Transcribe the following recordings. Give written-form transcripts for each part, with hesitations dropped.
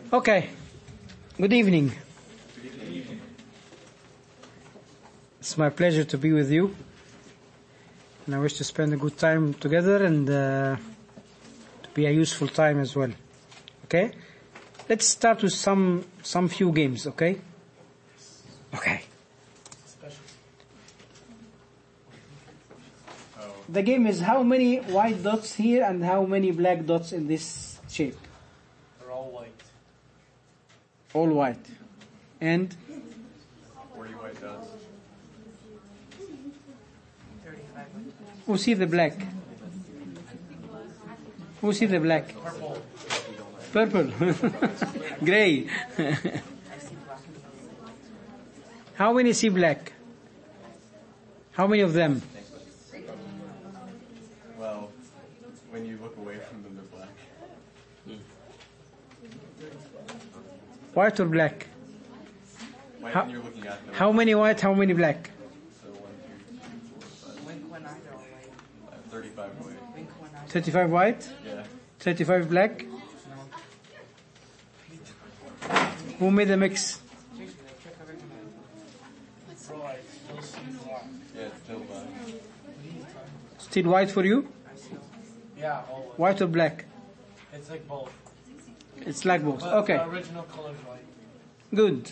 Okay. Good evening. It's my pleasure to be with you. And I wish to spend a good time together and to be a useful time as well. Okay? Let's start with some few games, okay? Okay. The game is how many white dots here and how many black dots in this shape? They're all white. All white. And? 40 white dots. 35. Who see the black? Who see the black? Purple. Purple. Gray. How many see black? How many of them? Well, when you look away from them, they're black. White or black? White How- when you're looking at them. How many white, how many black? So 1, 2, 3, 4, 5, When I go away. 35 white. When I 35 white, Yeah. 35 black. Who made the mix? Yeah, it's still black. Still white for you? Yeah, all white. White or black? It's like both. It's like both. But Okay, the original color is white. good.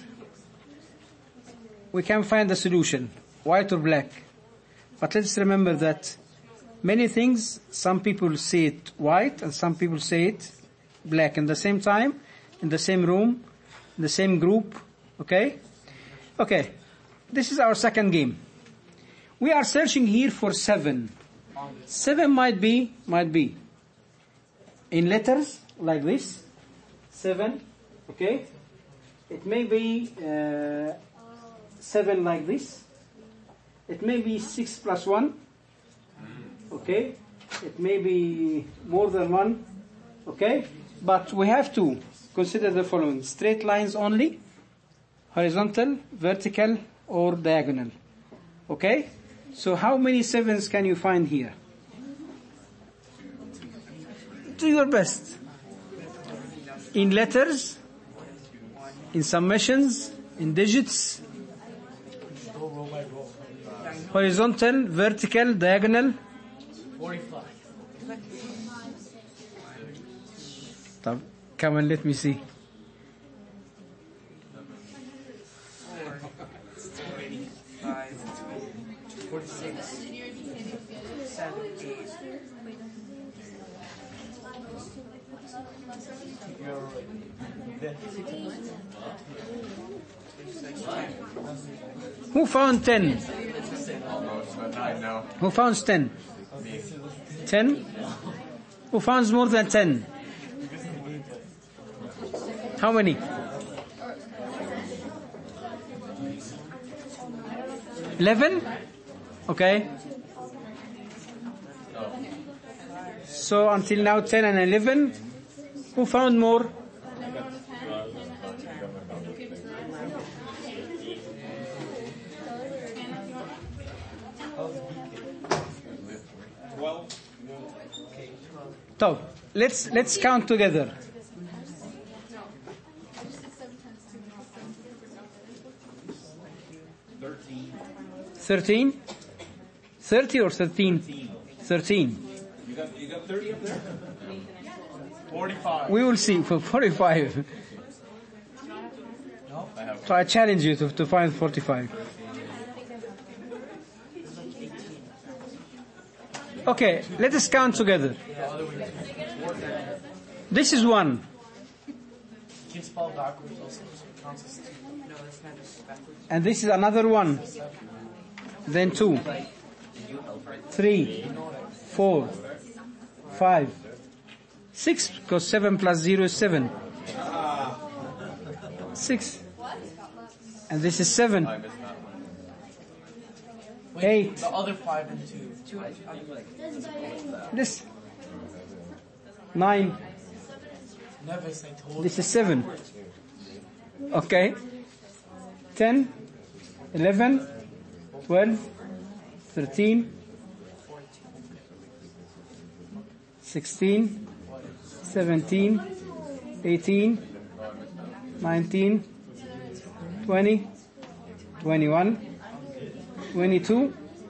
We can find the solution, white or black. But let's remember that many things, some people say it white and some people say it black in the same time, in the same room, in the same group. Okay? Okay. This is our second game. We are searching here for 7. 7 might be in letters like this. 7. Okay? It may be 7 like this. It may be 6 plus 1. Okay? It may be more than 1. Okay? But we have to consider the following. Straight lines only, horizontal, vertical, or diagonal. Okay? So how many 7s can you find here? Do your best. In letters, in summations, in digits, horizontal, vertical, diagonal. 45. Come on, let me see. 5, 46, 7, 8. Who found 10? Almost, but 9 now. Who found 10? 10? Who found more than 10? How many? 11? Okay. So until now 10 and 11. Who found more? So let's count together. 13? 30 or 13? 13. You got 30 up there? 45. We will see for 45. No, I have. So I challenge you to find 45. Okay, let us count together. This is 1. You can spell backwards also, so it counts as 2. No, that's not just backwards. And this is another 1. Then 2. 3. 4. 5. 6, because 7 plus 0 is 7. 6. And this is 7. I missed that one. 8. The other 5 and 2. This. 9. Nevis, I told This is 7. Okay. 10. 11. 12. 13. 16. 17. 18. 19, 20, 21, 22,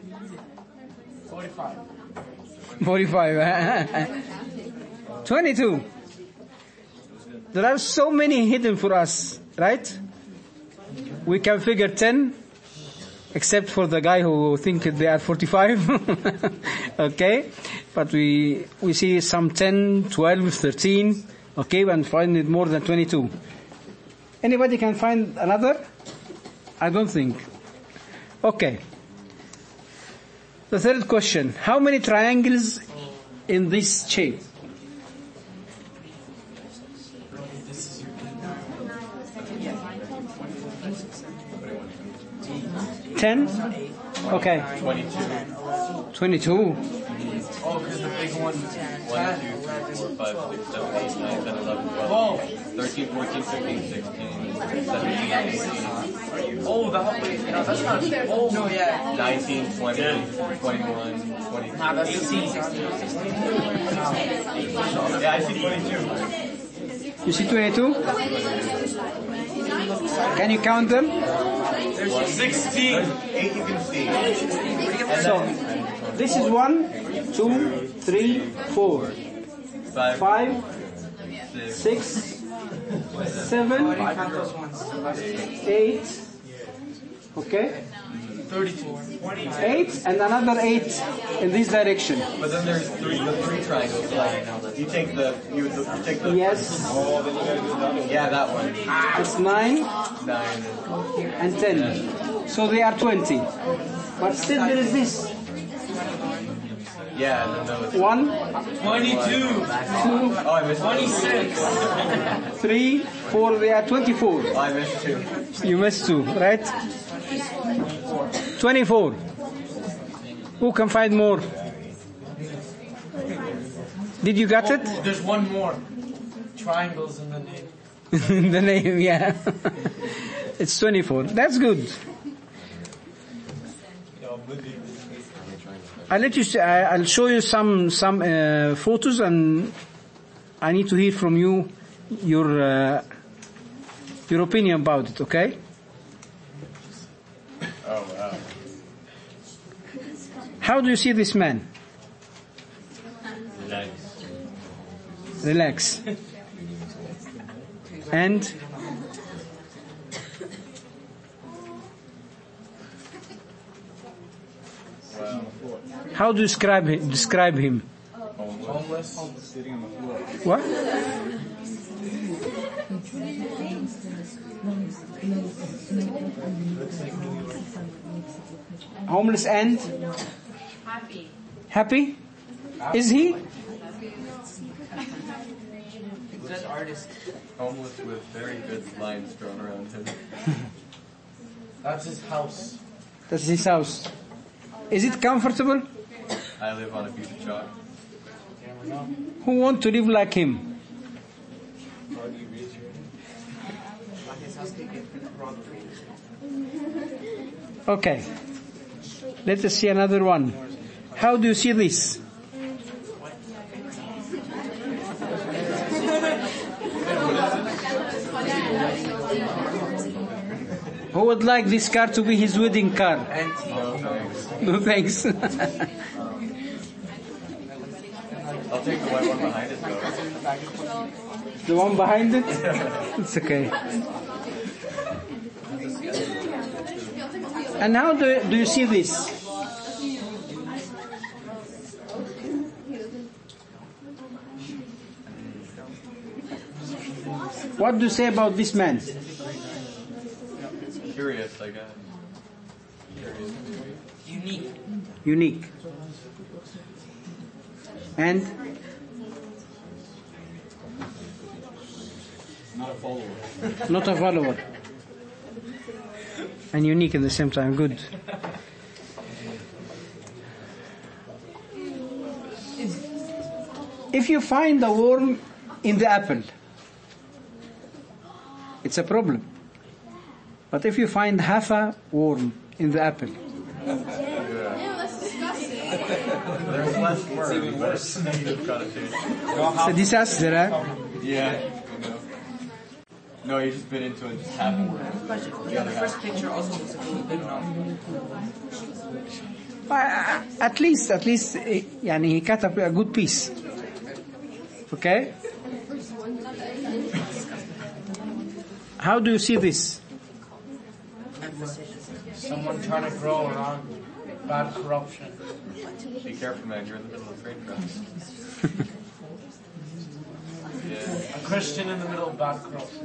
45. 22. There are so many hidden for us, right? We can figure 10, except for the guy who think they are 45. Okay? But we see some 10, 12, 13, okay, and find it more than 22. Anybody can find another? I don't think. Okay. The third question. How many triangles in this shape? 10? Okay. 22. Oh, because the big one. 1, 2, 3, 4, 5, 6, 7, 8, 9, 10, 11, 12, 13, 14, 15, 16, 17, 18. Oh, that's not. Oh, no, yeah. 19, 20, 21, 22. Nah, that's 18. Yeah, I see 22. You see 22? Can you count them? There's 16. 8 you can see. So, this is 1, 2, 3, 4, 5, 6, 7, 8, okay? 32. 8 and another 8 in this direction. But then there's the three triangles. Like, you take the. Yes, Yeah, that one. it's 9 9. and 10. So they are 20. But still there is this. Yeah, and then that was. 1, 22. 2, Oh, I missed 26. 3, 4, they are 24. Oh, I missed 2. You missed 2, right? 24. Who can find more? Did you get it? There's one more. Triangles in the name. The name, yeah. It's 24. That's good. I'll show you some photos, and I need to hear from you your opinion about it. Okay? Oh, wow. How do you see this man? Nice. Relax. And Wow. how do you describe him? Homeless. What? Homeless and Happy. happy? Is he? Good artist. Homeless with very good lines drawn around him. That's his house. That's his house. Is it comfortable? I live on a piece of chalk. Who want to live like him? His house could get wrong trees. Okay. Let us see another one. How do you see this? Who would like this car to be his wedding car? No thanks. No thanks. I'll take the white one behind it though. The one behind it? It's okay. And how do you see this? What do you say about this man? Curious, I guess. Curious. Unique. And? Not a follower. Not a follower. And unique at the same time. Good. If you find a worm in the apple, it's a problem. But if you find half a worm in the apple, There's less worms. It's even worse. Negative connotation. it's a disaster, huh? Yeah. No, you've just been into it just half a word. Question. Yeah, the first picture also looks like a little bit enough. At least, يعني he cut up a good piece. Okay? How do you see this? Someone trying to grow around bad corruption. Be careful, man. You're in the middle of train tracks. Yeah. A Christian in the middle of bad corruption.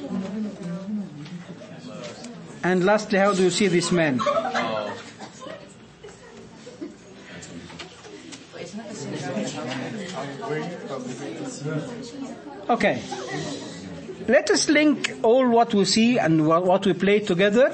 And lastly, how do you see this man? Oh. Okay. Let us link all what we see and what we play together.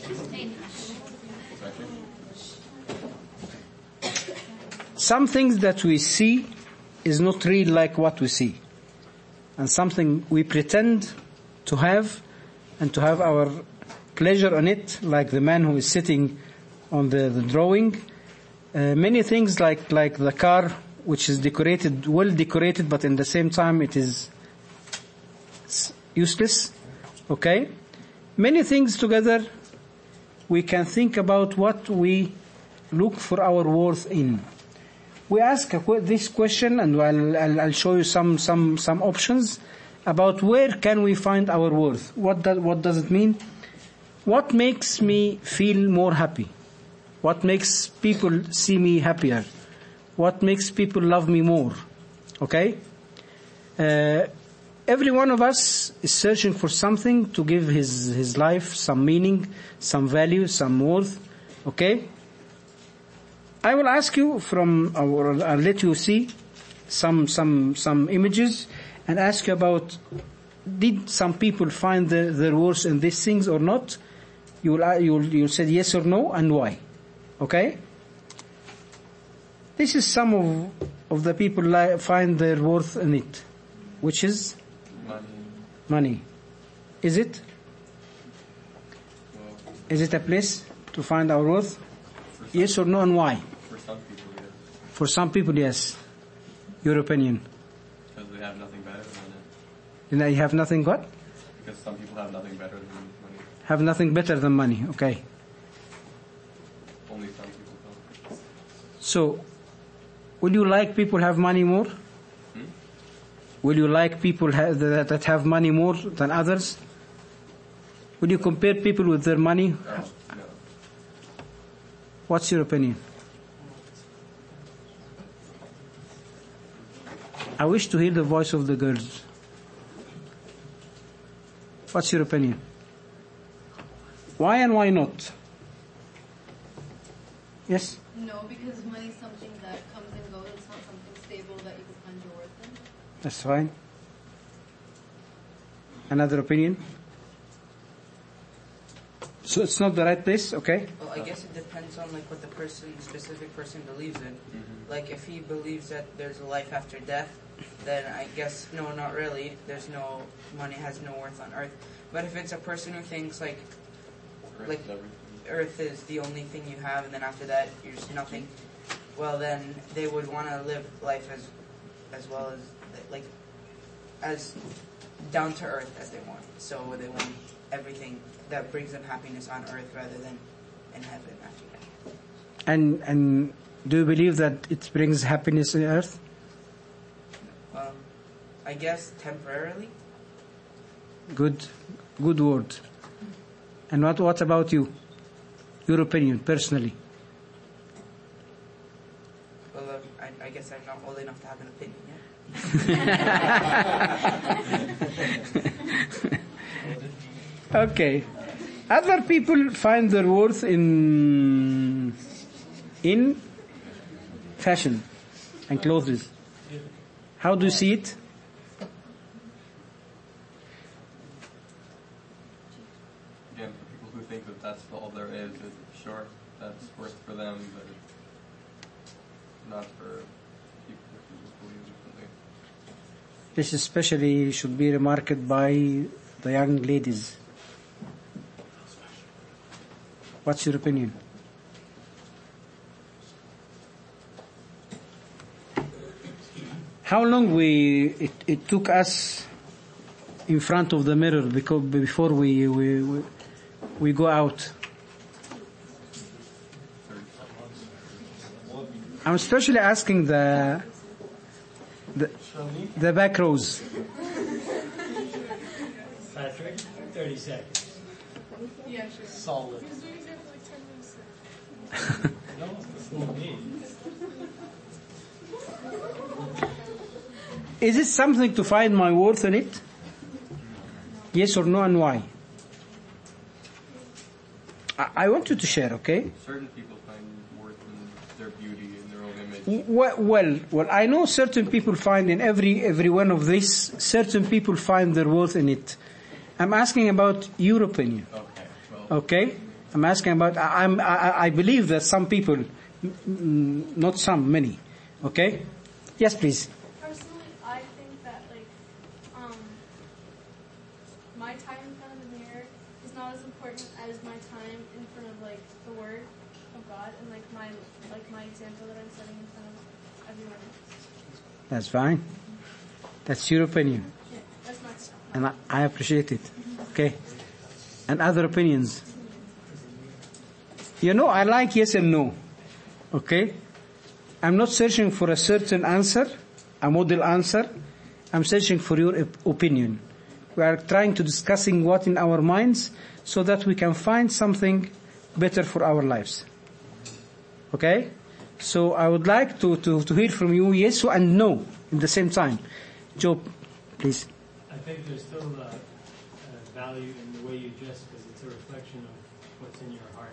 Some things that we see is not real like what we see. And something we pretend to have and to have our pleasure on it, like the man who is sitting on the drawing. Many things like the car, which is decorated, well decorated, but in the same time it is useless. Okay? Many things together we can think about what we look for our worth in. We ask this question, and I'll show you some options about where can we find our worth. What does it mean? What makes me feel more happy? What makes people see me happier? What makes people love me more? Okay? Every one of us is searching for something to give his life some meaning, some value, some worth. Okay? I will ask you I'll let you see some images and ask you about, did some people find their worth in these things or not? You'll say yes or no, and why. Okay? This is some of the people find their worth in it, which is money. Is it? Is it a place to find our worth? Yes or no, and why? For some people, yes. For some people, yes. Your opinion? Because they have nothing better than it. And you have nothing what? Because some people have nothing better than money. Have nothing better than money, okay. Only some people don't. So, will you like people have money more? Will you like people that have money more than others? Will you compare people with their money? No. What's your opinion? I wish to hear the voice of the girls. What's your opinion? Why and why not? Yes? No, because money is something that comes and goes. It's not something stable that you can find your worth in. That's fine. Another opinion? So it's not the right place, okay? Well, I guess it depends on like what the specific person believes in. Like if he believes that there's a life after death, then I guess no, not really. Money has no worth on earth. But if it's a person who thinks like earth is the only thing you have, and then after that you're just nothing, well then they would want to live life as well as like as down to earth as they want. So they want everything that brings them happiness on earth rather than in heaven after that. And do you believe that it brings happiness on earth? I guess temporarily. Good word. And what about you? Your opinion, personally? Well, I guess I'm not old enough to have an opinion yet. Okay. Other people find their worth in fashion and clothes. How do you see it? Again, for people who think that that's all there is, sure, that's worth for them, but not for people who just believe differently. This especially should be remarked by the young ladies. What's your opinion? How long it took us in front of the mirror before we go out. I'm especially asking the back rows. Patrick, 30 seconds. Yeah, sure. Solid. No, it's not me. Is it something to find my worth in it? Yes or no, and why? I want you to share, okay? Certain people find worth in their beauty and their own image. Well, I know certain people find in every one of these, certain people find their worth in it. I'm asking about your opinion. Okay. Well, Okay? I'm asking about, I believe that some people, not some, many. Okay? Yes, please. Personally, I think that my time in front of the mirror is not as important as my time in front of the Word of God and my example that I'm setting in front of everyone else. That's fine. That's your opinion. Yeah, that's my stuff. And I appreciate it. Okay? And other opinions? I like yes and no. Okay? I'm not searching for a certain answer, a model answer. I'm searching for your opinion. We are trying to discussing what in our minds so that we can find something better for our lives. Okay? So I would like to hear from you yes and no at the same time. Joe, please. I think there's still value in the way you dress because it's a reflection of what's in your heart.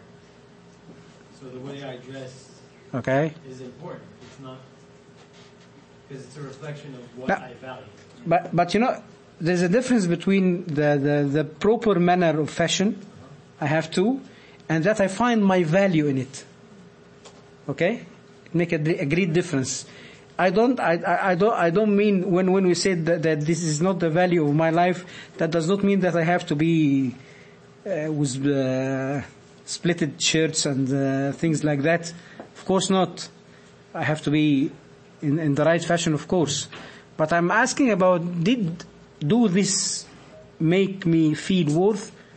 So the way I dress Okay? is important. It's not because it's a reflection of what Now- I value. But there's a difference between the proper manner of fashion I have to, and that I find my value in it. Okay? Make a great difference. I don't mean when we say that this is not the value of my life, that does not mean that I have to be with splitted shirts and things like that. Of course not. I have to be in the right fashion, of course. But I'm asking about, do this make me feel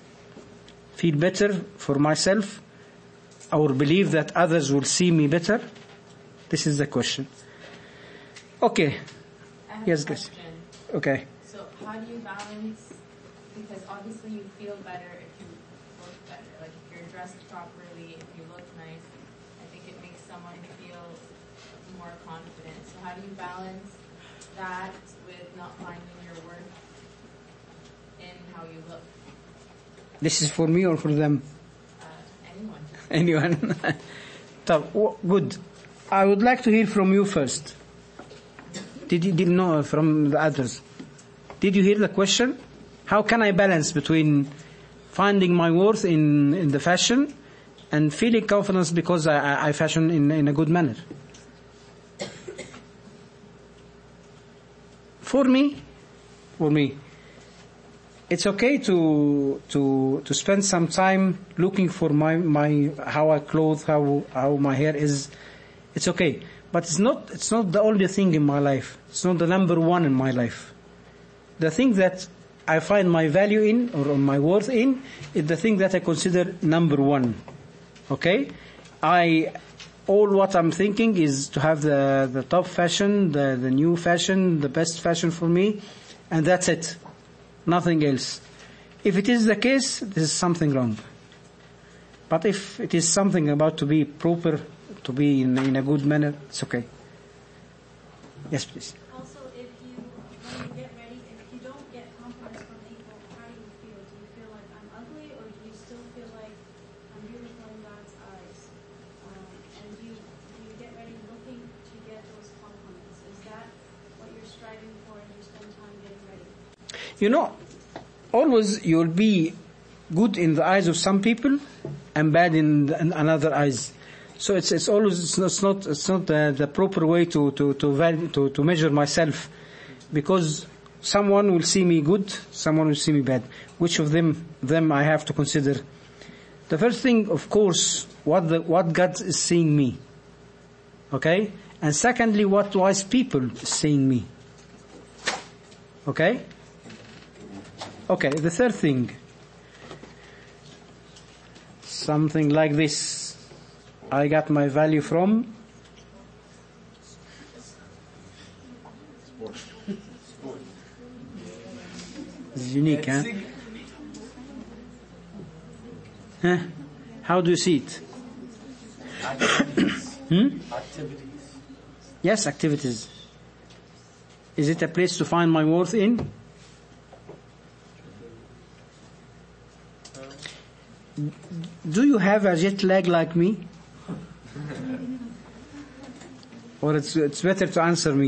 better for myself, or believe that others will see me better? This is the question. Okay. I have Yes, a guys. question. Okay. So how do you balance, because obviously you feel better if you look better, like if you're dressed properly, if you look nice, I think it makes someone feel more confident. So how do you balance that with not finding your worth in how you look? This is for me or for them? Anyone. Anyone? Good. I would like to hear from you first. Did you know from the others? Did you hear the question? How can I balance between finding my worth in the fashion and feeling confidence because I fashion in a good manner? For me, it's okay to spend some time looking for my how I clothe, how my hair is. It's okay, but it's not the only thing in my life. It's not the number one in my life. The thing that I find my value in or my worth in is the thing that I consider number one. Okay, all what I'm thinking is to have the top fashion, the new fashion, the best fashion for me, and that's it. Nothing else. If it is the case, there is something wrong. But if it is something about to be proper, to be in a good manner, it's okay. Yes, please. Also, when you get ready, if you don't get compliments from people, how do you feel? Do you feel like I'm ugly, or do you still feel like I'm beautiful in God's eyes? And do you get ready looking to get those compliments? Is that what you're striving for, and you spend time getting ready? Always you'll be good in the eyes of some people and bad in another eyes. So it's always it's not the proper way to measure myself, because someone will see me good, someone will see me bad. Which of them I have to consider? The first thing, of course, what God is seeing me. Okay? And secondly, what wise people is seeing me. Okay? Okay, the third thing. Something like this. I got my value from It's unique, huh? Huh? How do you see it? Activities. Yes, activities. Is it a place to find my worth in? Do you have a jet lag like me? Or it's better to answer me.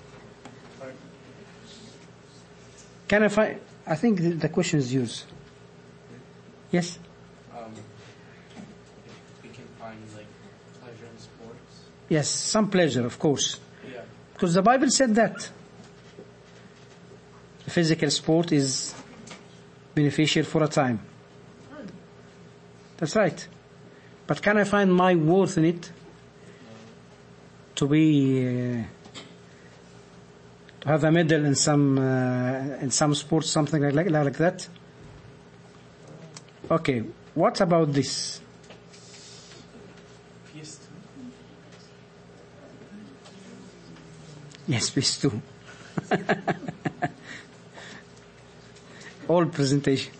Can I find? I think the question is yours. Yes? We can find like pleasure in sports. Yes, some pleasure, of course. Yeah. Because the Bible said that. Physical sport is beneficial for a time. That's right. But can I find my worth in it? To be, to have a medal in some sports, something like that? Okay, what about this? PS2. Yes, please do. All presentation.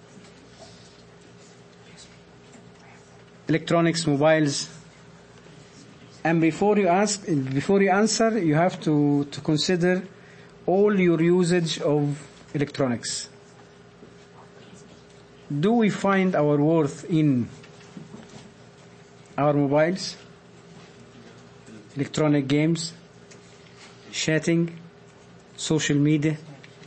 Electronics, mobiles. And before you answer, you have to consider all your usage of electronics. Do we find our worth in our mobiles, electronic games, chatting, social media?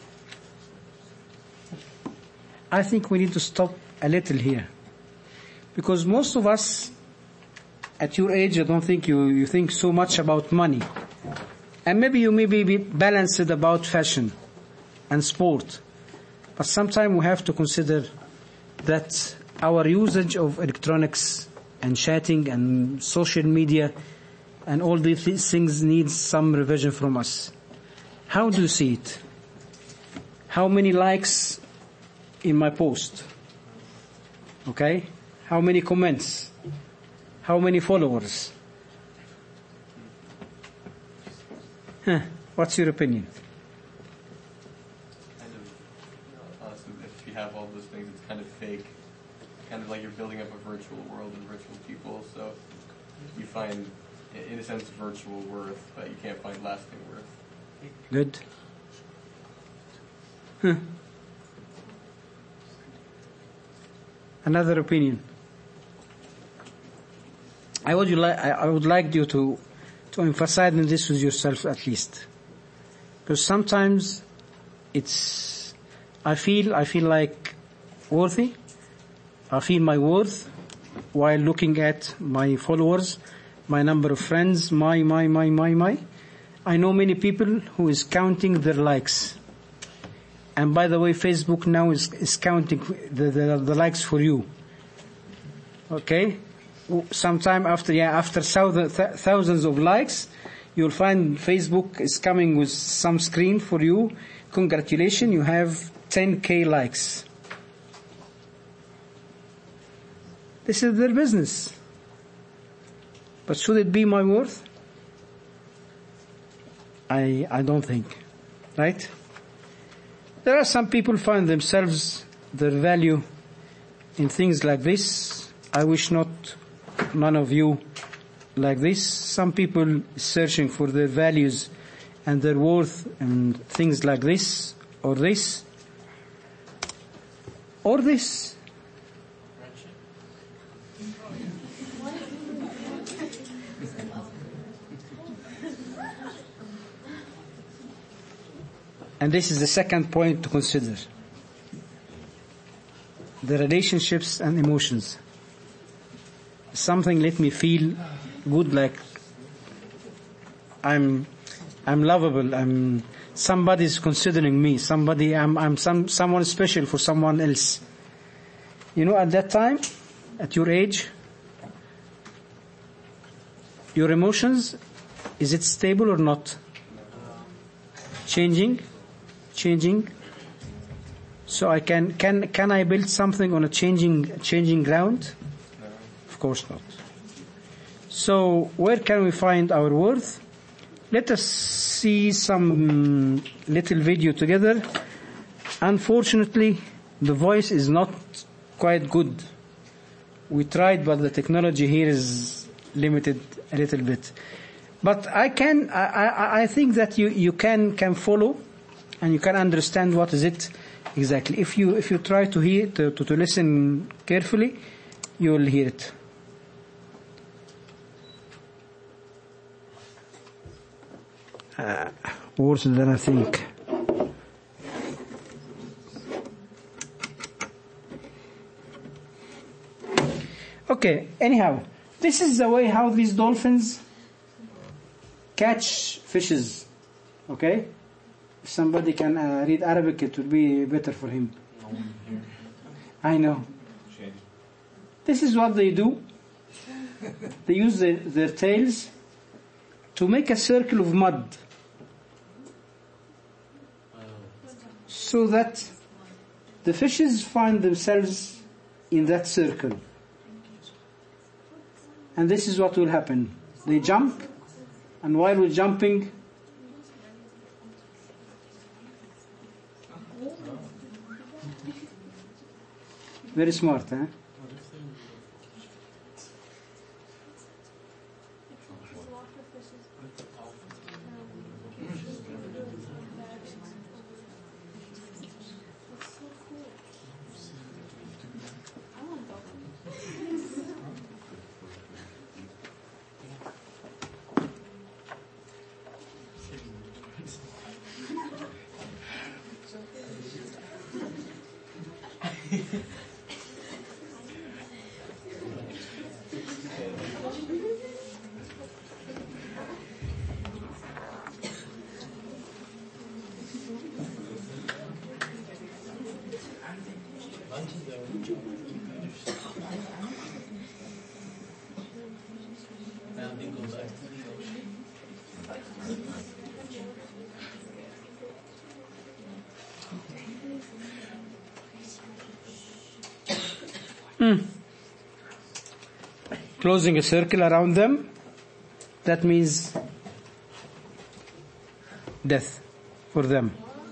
I think we need to stop a little here. Because most of us, at your age, I don't think you think so much about money. And maybe you may be balanced about fashion and sport. But sometimes we have to consider that our usage of electronics and chatting and social media and all these things needs some revision from us. How do you see it? How many likes in my post? Okay? How many comments? How many followers? What's your opinion? Kind of, honestly, if you have all those things, it's kind of fake. Kind of like you're building up a virtual world and virtual people, so you find, in a sense, virtual worth, but you can't find lasting worth. Good. Another opinion. I would like you to emphasize this with yourself at least, because sometimes I feel like worthy. I feel my worth while looking at my followers, my number of friends, my. I know many people who is counting their likes. And by the way, Facebook now is counting the likes for you. Okay? Sometime after thousands of likes, you'll find Facebook is coming with some screen for you. Congratulations, you have 10,000 likes. This is their business. But should it be my worth? I don't think. Right? There are some people find themselves, their value in things like this. I wish none of you like this. Some people searching for their values and their worth and things like this, or this, or this. And this is the second point to consider. The relationships and emotions. Something let me feel good, like I'm lovable, somebody's considering me, someone special for someone else. You know, at that time, at your age, your emotions, is it stable or not? Changing? So I can I build something on a changing ground? No. Of course not. So where can we find our worth? Let us see some little video together. Unfortunately, the voice is not quite good. We tried, but the technology here is limited a little bit. But I think that you can follow, and you can understand what is it exactly. If you try to hear to listen carefully, you will hear it. Worse than I think. Okay, anyhow, this is the way how these dolphins catch fishes. Okay? If somebody can read Arabic, it would be better for him. I know. This is what they do. They use their tails to make a circle of mud, so that the fishes find themselves in that circle. And this is what will happen. They jump, and while we're jumping, very smart, huh? Closing a circle around them, that means death for them.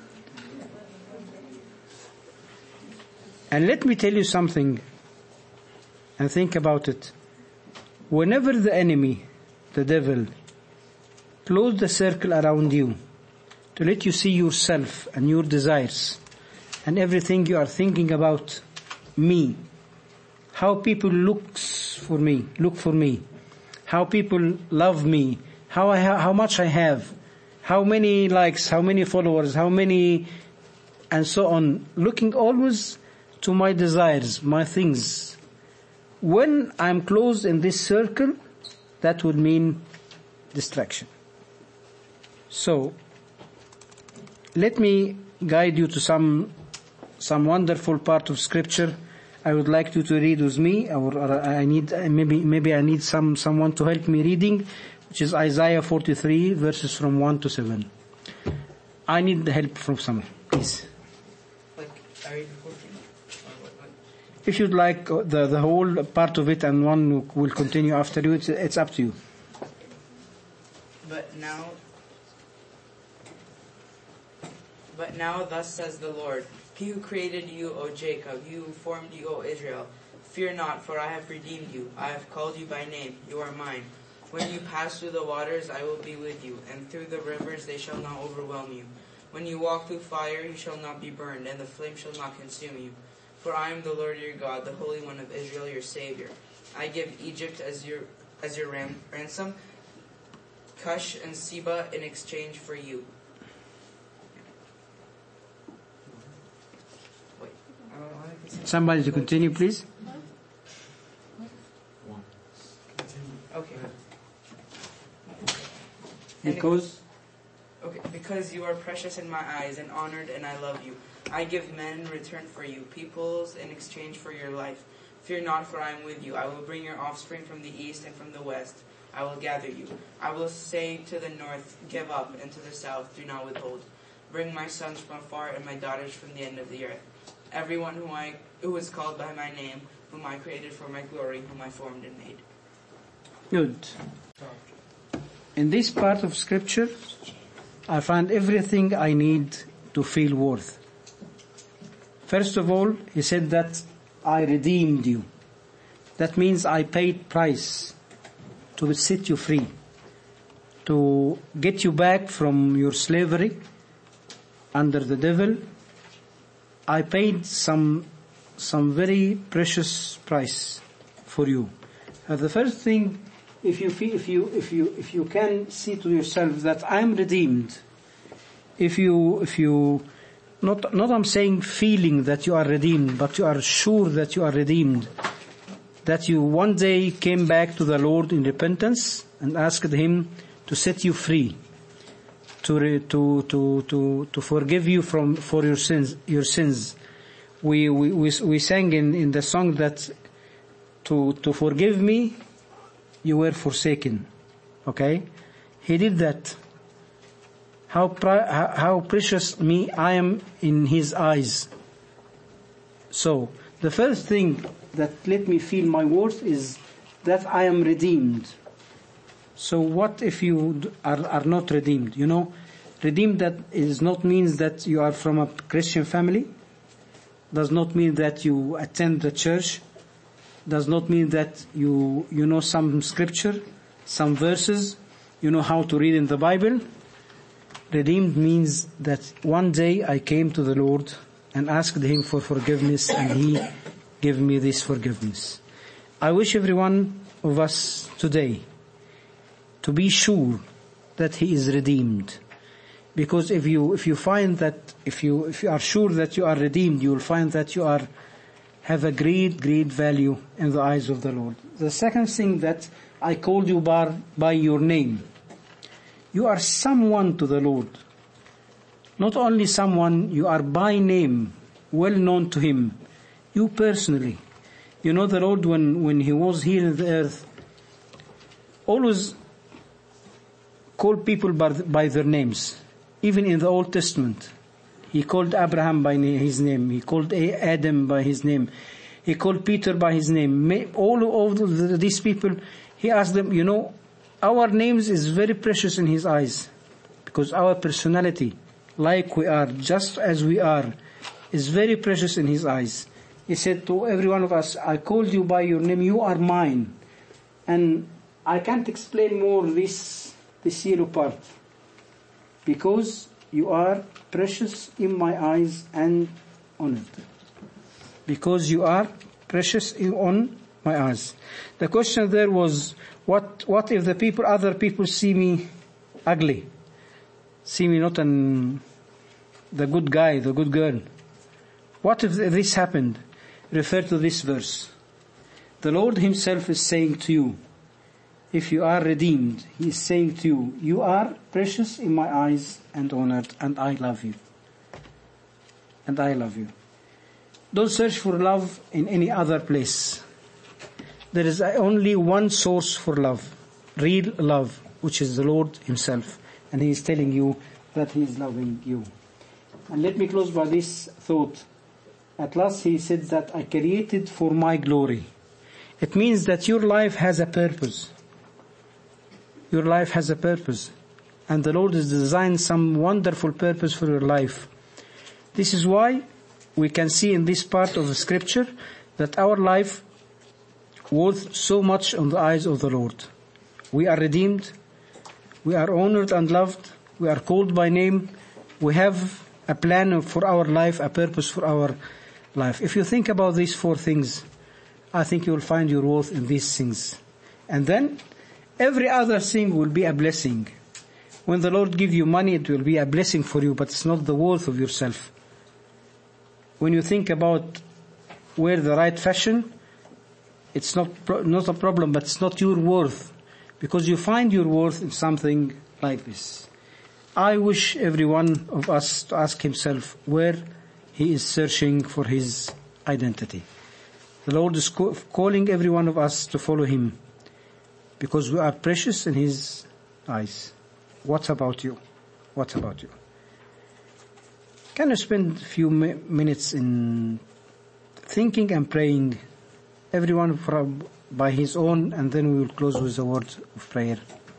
And let me tell you something, and think about it. Whenever the enemy, the devil, close the circle around you to let you see yourself and your desires and everything you are thinking about me, how people look for me, how people love me, how much I have, how many likes, how many followers, how many, and so on, looking always to my desires, my things. When I'm closed in this circle, that would mean distraction. So, let me guide you to some wonderful part of scripture. I would like you to read with me, or I need maybe I need someone to help me reading, which is Isaiah 43 verses from 1 to 7. I need the help from someone, please. Like, I read 14? If you'd like the whole part of it, and one will continue after you, it's up to you. But now thus says the Lord, He who created you, O Jacob, He who formed you, O Israel. Fear not, for I have redeemed you. I have called you by name. You are mine. When you pass through the waters, I will be with you, and through the rivers they shall not overwhelm you. When you walk through fire, you shall not be burned, and the flame shall not consume you. For I am the Lord your God, the Holy One of Israel, your Savior. I give Egypt as your ransom, Cush and Seba in exchange for you. Somebody to continue, please. Okay. Because you are precious in my eyes and honored, and I love you. I give men in return for you, peoples in exchange for your life. Fear not, for I am with you. I will bring your offspring from the east and from the west. I will gather you. I will say to the north, give up, and to the south, do not withhold. Bring my sons from afar and my daughters from the end of the earth. everyone who is called by my name, whom I created for my glory, whom I formed and made. Good. In this part of scripture, I find everything I need to feel worth. First of all, he said that I redeemed you. That means I paid price to set you free, to get you back from your slavery under the devil. I paid some very precious price for you. The first thing, if you can see to yourself that I'm redeemed, if you not I'm saying feeling that you are redeemed, but you are sure that you are redeemed, that you one day came back to the Lord in repentance and asked Him to set you free, to forgive you for your sins. We sang in the song that to forgive me, you were forsaken. Okay? He did that. How precious me I am in His eyes. So, the first thing that let me feel my worth is that I am redeemed. So what if you are not redeemed? You know, redeemed that is not means that you are from a Christian family. Does not mean that you attend the church. Does not mean that you know some scripture, some verses, you know how to read in the Bible. Redeemed means that one day I came to the Lord and asked Him for forgiveness, and He gave me this forgiveness. I wish every one of us today to be sure that he is redeemed. Because if you find that, if you are sure that you are redeemed, you will find that you have a great value in the eyes of the Lord. The second thing, that I called you by your name. You are someone to the Lord. Not only someone, you are by name, well known to Him. You personally. You know the Lord when He was here on the earth, always called people by their names. Even in the Old Testament, He called Abraham by his name. He called Adam by his name. He called Peter by his name. All of these people, He asked them, you know, our names is very precious in His eyes, because our personality, like we are, just as we are, is very precious in His eyes. He said to every one of us, I called you by your name, you are mine. And I can't explain more this yellow part, because you are precious in my eyes and honored. Because you are precious on my eyes. The question there was, what if the other people see me ugly? See me not the good guy, the good girl? What if this happened? Refer to this verse. The Lord Himself is saying to you, if you are redeemed, He is saying to you, you are precious in my eyes and honored, and I love you. And I love you. Don't search for love in any other place. There is only one source for love, real love, which is the Lord Himself. And He is telling you that He is loving you. And let me close by this thought. At last He said that I created for my glory. It means that your life has a purpose. Your life has a purpose. And the Lord has designed some wonderful purpose for your life. This is why we can see in this part of the scripture that our life worth so much in the eyes of the Lord. We are redeemed. We are honored and loved. We are called by name. We have a plan for our life, a purpose for our life. If you think about these four things, I think you will find your worth in these things. And then every other thing will be a blessing. When the Lord gives you money, it will be a blessing for you, but it's not the worth of yourself. When you think about wear the right fashion, it's not a problem, but it's not your worth, because you find your worth in something like this. I wish every one of us to ask himself where he is searching for his identity. The Lord is calling every one of us to follow Him, because we are precious in His eyes. What about you? What about you? Can you spend a few minutes in thinking and praying, everyone by his own, and then we will close with a word of prayer.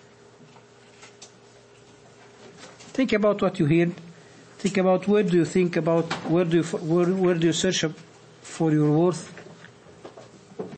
Think about what you hear. Think about where do you think about, where do you search for your worth.